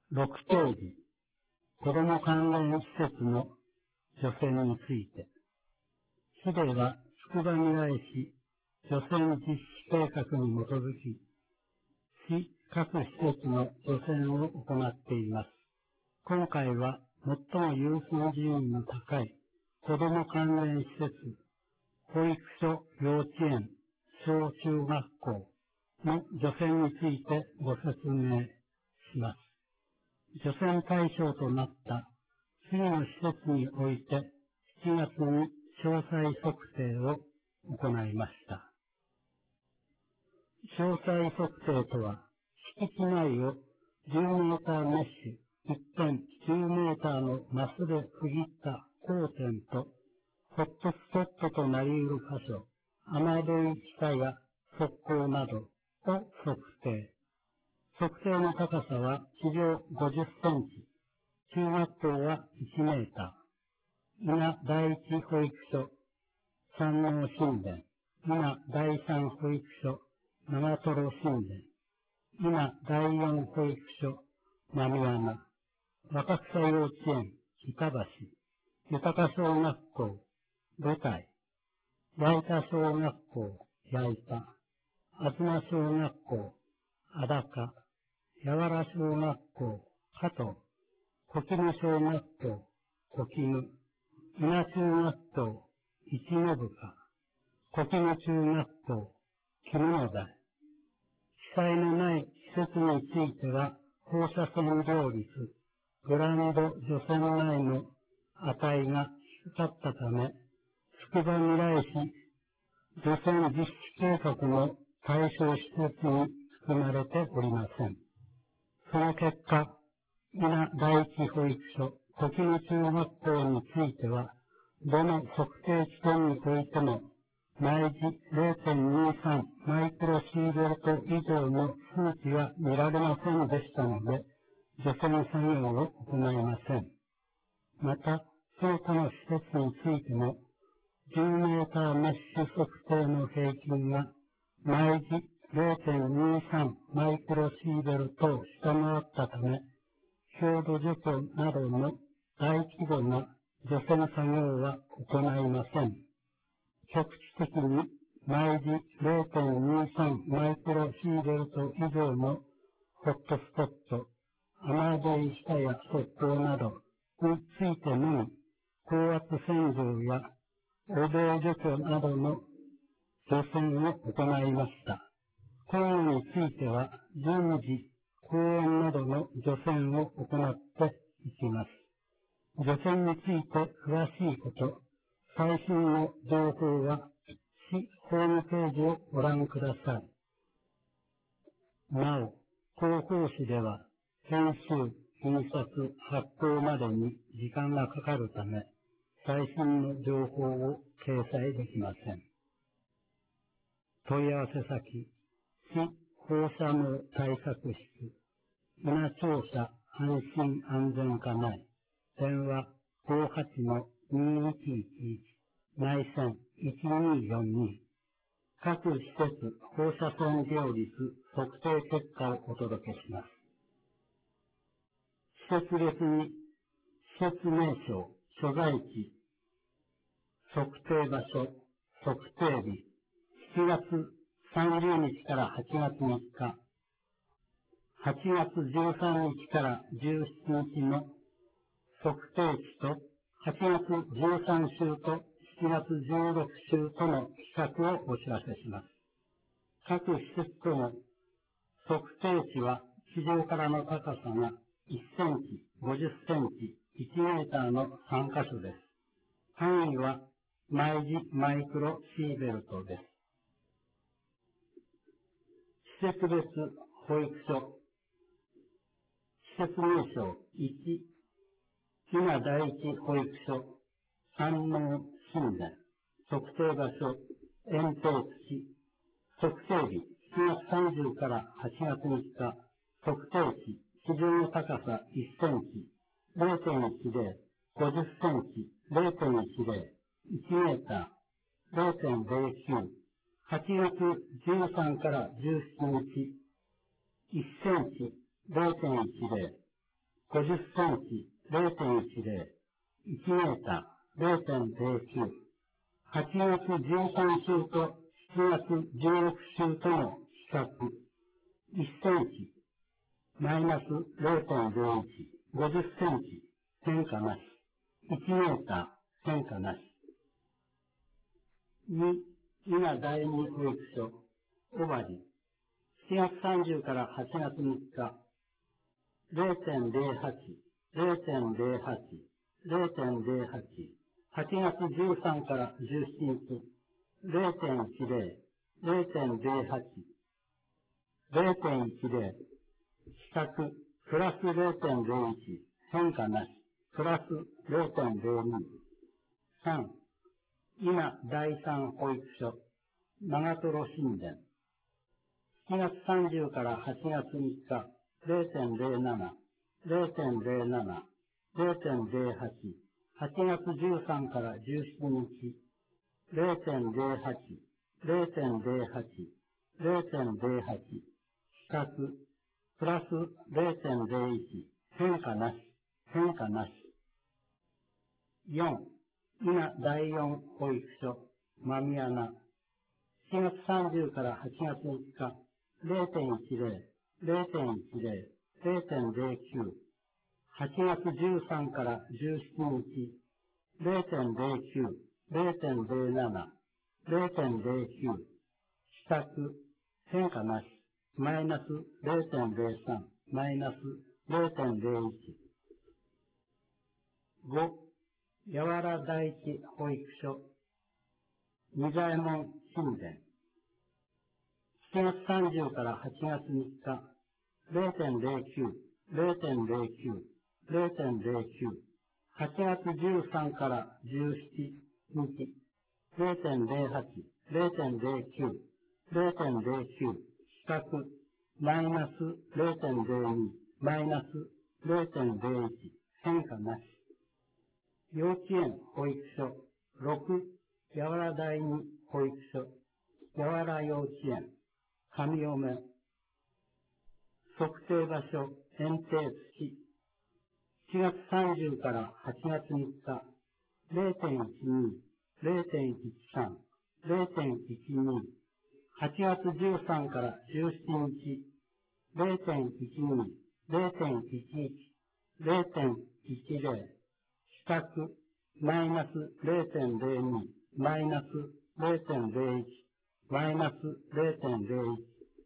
6ページ、子ども関連施設の除染について。市では、つくばみらい市除染実施計画に基づき、市各施設の除染を行っています。今回は、最も優先順位の高い子ども関連施設、保育所、幼稚園、小中学校の除染についてご説明します。除染対象となった次の施設において7月に詳細測定を行いました。詳細測定とは、敷地内を10メーターメッシュ、一辺10メーターのマスで区切った交点と、ホットスポットとなり得る箇所、雨どい地下や側溝などを測定。測定の高さは地上50センチ、中学校は1メーター、伊那第一保育所、山王新田、伊那第三保育所、長瀞新田、伊那第四保育所、浪山、若草幼稚園、板橋、豊小学校、舞台、矢板小学校、矢板、東小学校、安高、八原小学校、加藤、小絹小学校、小絹、伊那中学校、一信部、小絹中学校、絹野台。記載のない施設については、放射線量率、グランド除染内の値が低かったため、つくばみらい市除染実施計画の対象施設に含まれておりません。その結果、伊那第一保育所、小絹中学校については、どの測定地点においても、毎時 0.23 マイクロシーベルト以上の数値は見られませんでしたので、除染作業を行いません。また、その他の施設についても、10メーターメッシュ測定の平均が毎時 0.23 マイクロシーベルトを下回ったため、強度除去などの大規模な除染作業は行いません。局地的に毎時 0.23 マイクロシーベルト以上のホットスポット、雨どい下や側溝などについてのみ、高圧洗浄や汚泥除去などの除染を行いました。今後については順次、公園などの除染を行っていきます。除染について詳しいこと、最新の情報は市ホームページをご覧ください。なお、広報誌では編集、印刷、発行までに時間がかかるため、最新の情報を掲載できません。問い合わせ先、市放射能対策室、伊那庁舎安心安全課内、電話58-2111、内線1242、各施設放射線量率測定結果をお届けします。施設別に、施設名称、所在地、測定場所、測定日、7月30日から8月3日、8月13日から17日の測定値と、8月13週と7月16週との比較をお知らせします。各施設との測定値は、地上からの高さが1センチ、50センチ、1メーターの3カ所です。範囲は毎時マイクロシーベルトです。施設別保育所、施設名称1、伊那第一保育所、山王新田、測定場所、園庭地、測定日、7月30から8月3日、測定値、地上の高さ1センチ、0.10、50センチ、0.10、1メーター、0.09、8月13から17日、1センチ、0.10、 50センチ、0.10、1メーター、0.09、8月13週と7月16週との比較、1センチ、マイナス0.01、50センチ、変化なし、1メーター、変化なし。2、伊賀第二保育所、小針、7月30から8月3日、0.08、0.08、0.08、8月13から17日、0.10、0.08、0.10、比較、プラス0.01、変化なし、プラス0.02、3、伊賀第三保育所、長瀞新田、7月30から8月3日、0.07、0.07、0.08、8月13から17日、0.08、0.08、0.08、比較、プラス0.01、変化なし、変化なし。4、伊賀第四保育所、間宮穴、7月30から8月3日、0.10、0.10、0.09、8月13から17日、0.09、0.07、0.09、比較、変化なし、マイナス0.03、マイナス0.01。5、八原第一保育所、仁左衛門新田、7月30から8月3日、0.09、0.09、0.09、8月13から17日、0.08、0.09、0.09、比較、マイナス0.02、マイナス0.01、変化なし。幼稚園保育所、6、八原第二保育所、八原幼稚園、上嫁、測定場所、園庭土、7月30から8月3日、0.12、0.13、0.12、8月13から17日、0.12、0.11、0.10、比較、マイナス0.02、マイナス0.01、マイナス0.01。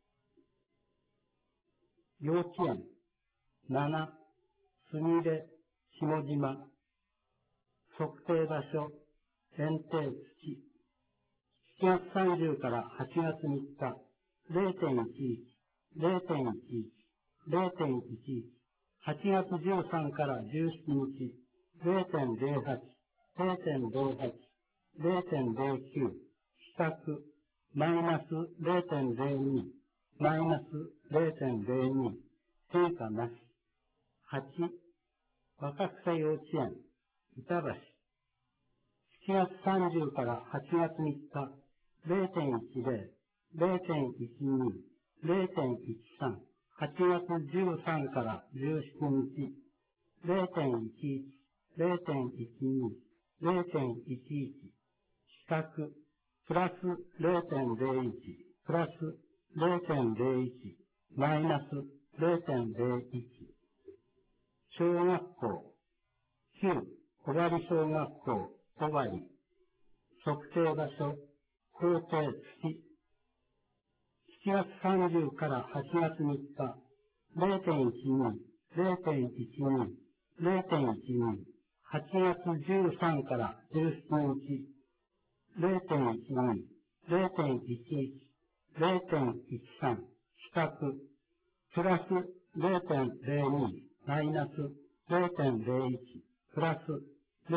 幼稚園、7、すみれ、下島、測定場所、園庭土、7月30から8月3日、0.11、0.11、0.11、8月13から17日、0.08、0.08、0.09、比較、マイナス0.02、マイナス0.02、変化なし。8、若草幼稚園、板橋、7月30から8月3日、0.10、0.12、0.13、8月13から17日、0.11、0.12、0.11、比較、プラス0.01、プラス0.01、マイナス0.01。小学校、旧小針小学校、小針、測定場所、校庭土、7月30から8月3日、0.12、0.12、0.12、8月13から17日、0.12、0.11、0.13、比較、プラス0.02、マイナス0.01、プラス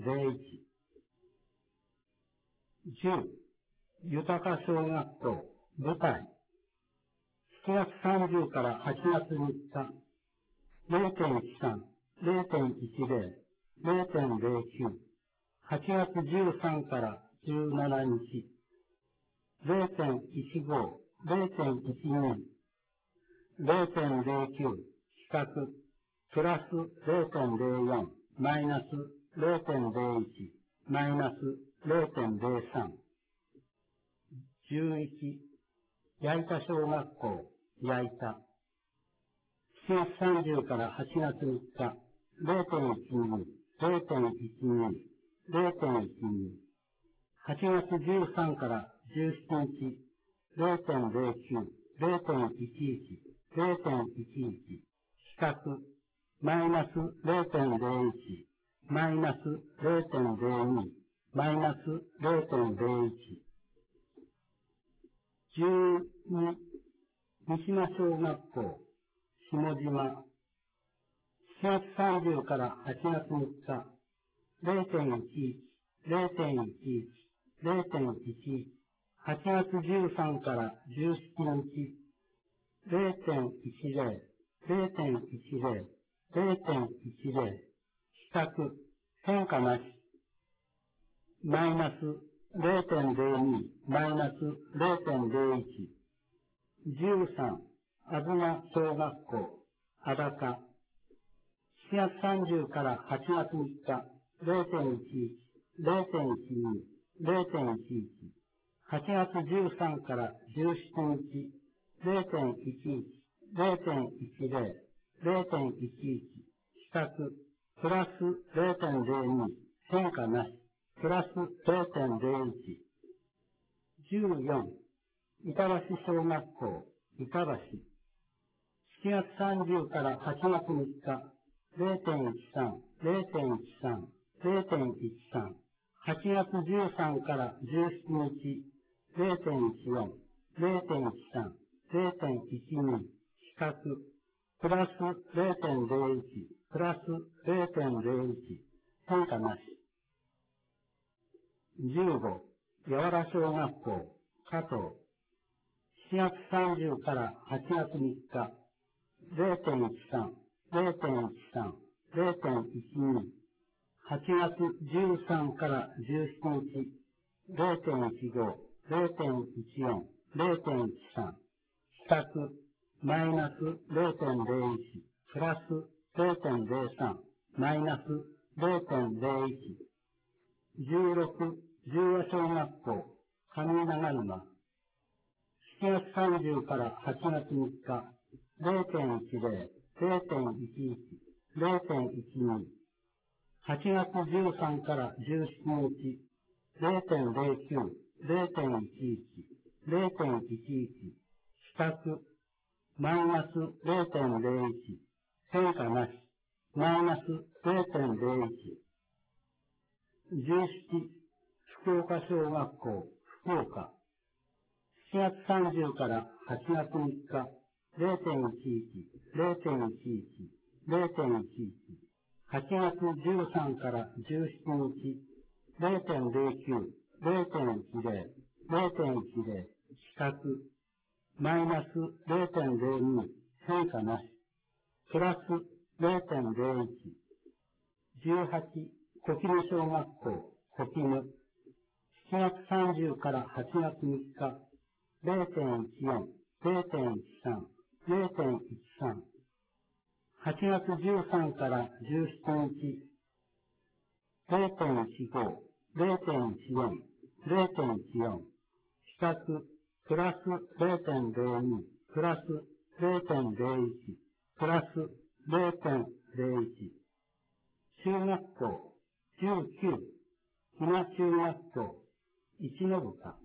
0.01。10、豊か小学校、舞台、7月30から8月3日、0.13、0.10、0.09、8月13から17日、0.15、0.12、0.09、比較、 プラス 0.04 マイナス 0.01 マイナス 0.03。11、矢板小学校、矢板。7月30から8月3日、0.12、0.12、0.12。8月13から17日、0.09、0.11、0.11。比較、マイナス 0.01、マイナス 0.02、マイナス 0.01。12、三島小学校、下島。7月30から8月3日、0.11、0.11、0.11。8月13から17日、0.10、0.10、0.10。比較、変化なし。マイナス 0.02、マイナス 0.01。13、あずま小学校、あだか。7月30から8月3日、0.11、0.12、0.11。8月13から17日、0.11、0.10、0.11。比較、プラス 0.02、変化なし。プラス 0.01。14、板橋小学校、板橋。7月30から8月3日、0.13、0.13、0.13。8月13から17日、0.14、0.13、0.12。比較、プラス 0.01、プラス 0.01。変化なし。15、やわら小学校、加藤。7月30から8月3日、0.13、0.13、0.12。8月13から17日、0.15、0.14、0.13。比較、マイナス 0.01、プラス 0.03、マイナス 0.01。16、十和小学校、上長沼。7月30から8月3日、0.10、0.11、0.12。8月13から17日、0.09、0.11、0.11。比較、マイナス 0.01、変化なし、マイナス 0.01。17、福岡小学校、福岡。7月30から8月3日、0.11、0.11、0.11。8月13から17日、0.09、0.10、0.10。比較、マイナス 0.02、変化なし。プラス 0.01。18、小絹小学校、小絹。7月30から8月3日、0.14、0.13、0.13。8月13から17日、0.15、0.14、0.14。比較、プラス 0.02、プラス 0.01、プラス 0.01。中学校、19、ひな中学校、一の豚。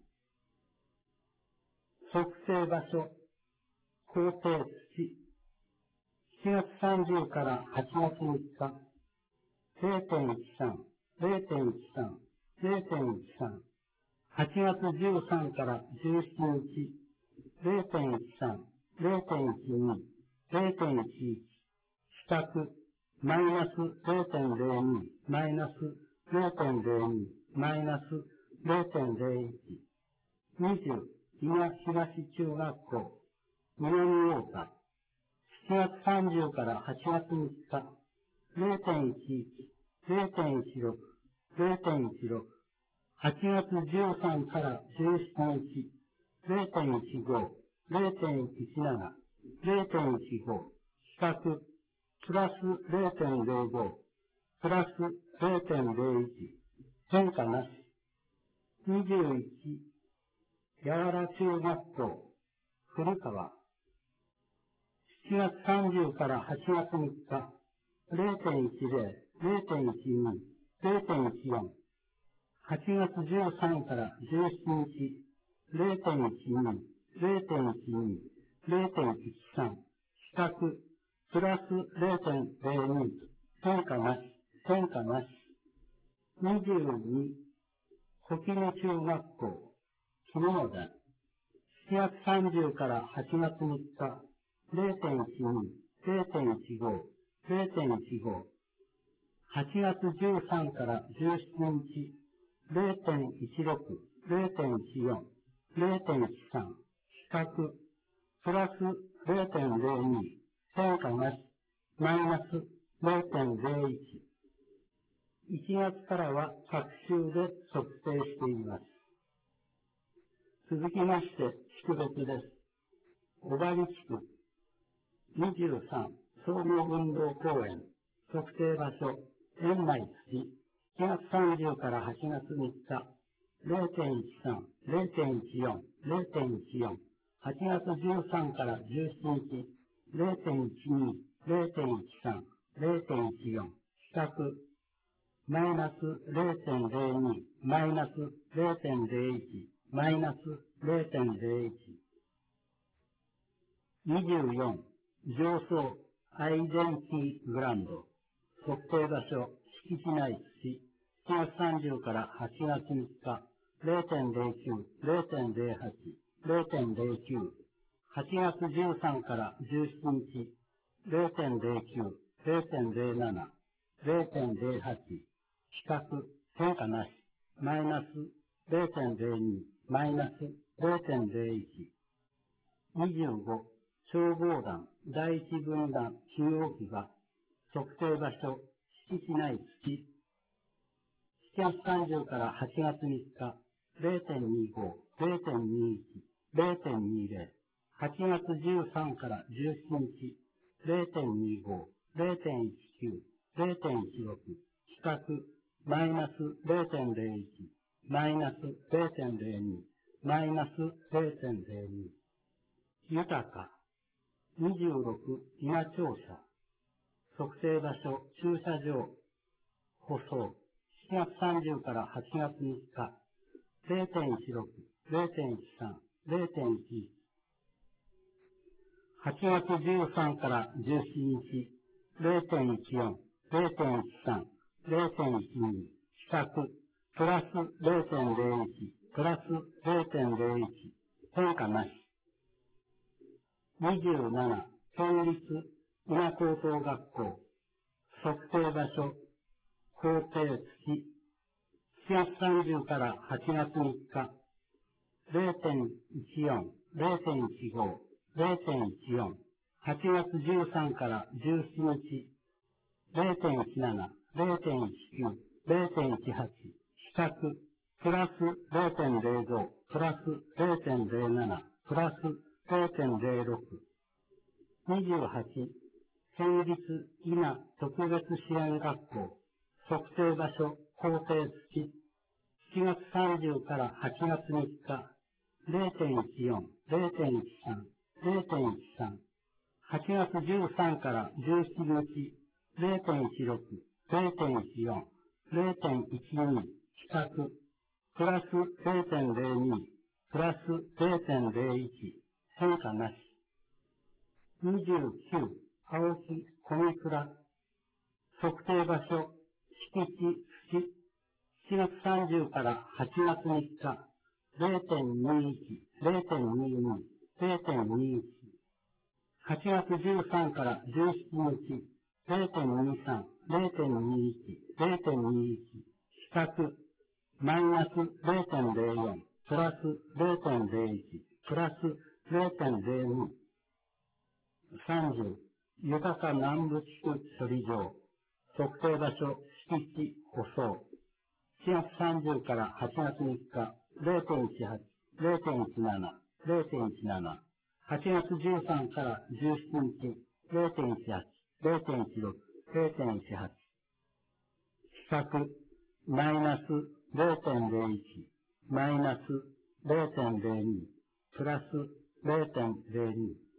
測定場所、校庭土。7月30から8月3日、0.13、0.13、0.13。8月13から17日、0.13、0.12、0.11。比較、マイナス 0.02、マイナス 0.02、マイナス 0.01。20、今東中学校、南大田。7月30から8月3日、0.11、0.16、0.16。8月13から17日、0.15、0.17、0.15。比較、 プラス 0.05、プラス 0.01、変化なし。21、柔ら中学校、古川。7月30から8月3日、0.10、0.12、0.14。8月13から17日、0.12、0.12、0.13。比較、プラス 0.02、変化なし、変化なし。22、小木野中学校、木野田。7月30から8月3日、0.12、0.15、0.15。8月13から17日、0.16、0.14、0.13。比較、プラス 0.02、変化なし、マイナス 0.01。1月からは各週で測定しています。続きまして、地区別です。小張地区、23、総合運動公園、測定場所、園内土、7月30から8月3日、0.13、0.14、0.14、8月13から17日、0.12、0.13、0.14、比較、マイナス 0.02、マイナス 0.01、マイナス 0.01。24、上層アイデンティグランド、測定場所、敷地内土、7月30から8月3日、0.09、0.08、0.09、8月13から17日、0.09、0.07、0.08、比較、変化なし、マイナス 0.02、マイナス 0.01、25、消防団、第一軍団、中央機が、測定場所、敷地内土、7月30から8月3日、0.25、0.21、0.20、8月13から17日、0.25、0.19、0.16、比較、マイナス 0.01、マイナス 0.02、マイナス 0.02。豊か、26、稲庁舎、測定場所、駐車場、舗装、7月30から8月3日、0.16、0.13、0.11、8月13から17日、0.14、0.13、0.12、比較、プラス 0.01、プラス 0.01、変化なし。27、県立稲高等学校、測定場所、校庭土、7月30から8月3日、0.14、0.15、0.14、8月13から17日、0.17、0.19、0.18、比較、プラス 0.05、プラス 0.07、プラス 0.06、28、県立稲特別支援学校、測定場所、校庭土、7月30から8月3日、0.14、0.13、0.13、8月13から17日、0.16、0.14、0.12、比較、プラス 0.02、プラス 0.01、変化なし。29、青木小倉、測定場所、敷地土、7月30から8月3日、0.21、0.22、0.21、8月13から17日、0.23、0.21、0.21、比較、マイナス 0.04、プラス 0.01、プラス 0.02、30、豊か南部地区処理場、測定場所、敷地、舗装、7月30から8月3日、0.18、0.17、0.17、8月13から17日、0.18、 0.16、0.18。試作、マイナス0.01、マイナス0.02、プラス0.02。